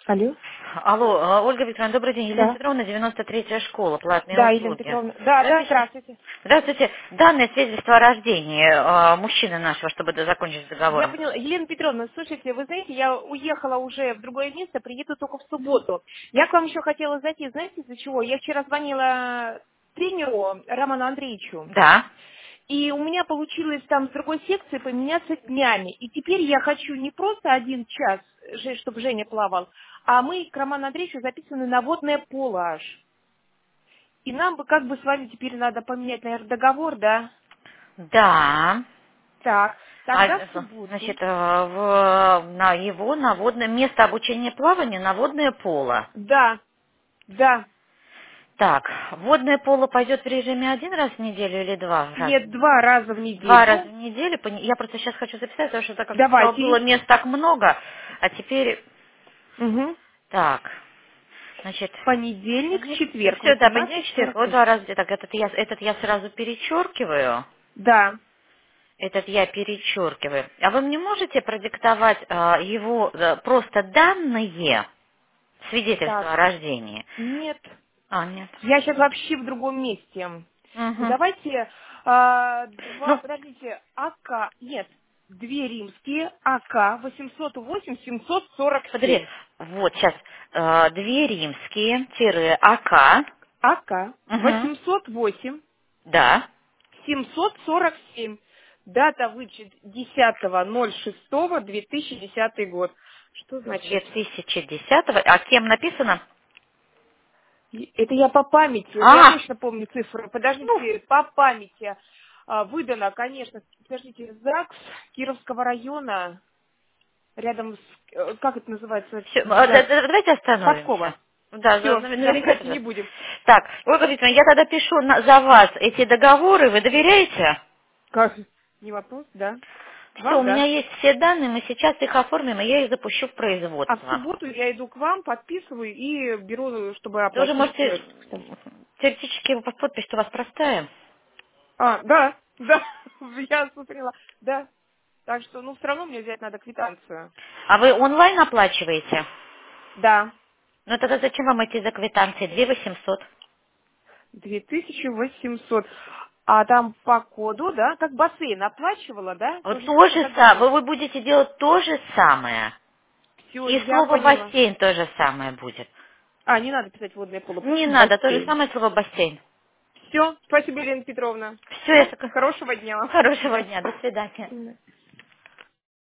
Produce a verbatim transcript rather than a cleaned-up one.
Алло? Алло, э, Ольга Викторовна, добрый день. Елена Да. Петровна, девяносто третья школа, платные Да, Елена услуги. Петровна. Да, да, Запиши. здравствуйте. Здравствуйте. Данное свидетельство о рождении э, мужчины нашего, чтобы д- закончить с Я договором. поняла. Елена Петровна, слушайте, вы знаете, я уехала уже в другое место, приеду только в субботу. Я к вам еще хотела зайти, знаете, из-за чего? Я вчера звонила тренеру Роману Андреевичу, Да. и у меня получилось там с другой секции поменяться днями. И теперь я хочу не просто один час, же- чтобы Женя плавал, а мы к Роману Андреевичу записаны на водное поло аж. И нам бы как бы с вами теперь надо поменять, наверное, договор, да? Да. Так, А, тогда э, в субботу. значит, э, в- на его наводное место обучения плавания наводное поло. Да, да. Так, водное поло пойдет в режиме один раз в неделю или два раза? Нет, два раза в Два раза неделю. в неделю. Пони- Я просто сейчас хочу записать, потому что так как сначала было Давайте. мест так много, а теперь Угу. так. Значит, Понедельник, четверг, все, да, понедельник, восемнадцать четверг, сорок вот пять. два раза, так, этот я, этот я сразу перечеркиваю, Да. этот я перечеркиваю. А вы мне можете продиктовать а, его э, просто данные, свидетельство о Так, рождении? нет. А, нет. Я сейчас вообще в другом месте. Угу. Давайте а, два, Ну, подождите, АК, нет, две римские, АК восемьсот восемь семьсот сорок смотри, семь. вот сейчас две римские, тире АК, АК угу. восемьсот восемь Да, семьсот сорок семь. Дата вычет десятого ноль шестого две тысячи десятый год. Что две значит? тысячи десятого, а кем написано? И- Это я по памяти, это я А, точно помню цифру. ну, Подождите, по памяти. А, выдано, конечно, подождите, ЗАГС Кировского района, рядом с, э, как это называется, Всё, а, да- для да- давайте остановимся. Подкова. Да, за- Все, навер- да, наверняка дальше это. не будем. Так, Ольга Викторовна, я тогда пишу на- за вас эти договоры, вы доверяете? Как? Не вопрос, да. Все, Вам, у меня да. есть все данные, мы сейчас их оформим, и я их запущу в А в производство. субботу я иду к вам, подписываю и беру, чтобы Вы уже оплатить. можете, э, там. теоретически его подпись у вас простая. А, да, да, я смотрела, да. Так что, ну, все равно мне взять надо квитанцию. А вы онлайн оплачиваете? Да, Ну тогда зачем вам эти за квитанции? две восемьсот. две тысячи восемьсот. А там по коду, да, как бассейн оплачивала, да? То Вот же то самое же самое, договор. вы, вы будете делать то же самое. Все, И я слово поняла. бассейн то же самое будет. А, не надо писать водное поло, Не просто надо, то же бассейн. самое слово бассейн. Все, спасибо, Елена Петровна. Все, я Все, такая. хорошего дня. Хорошего дня, до свидания. Мгм.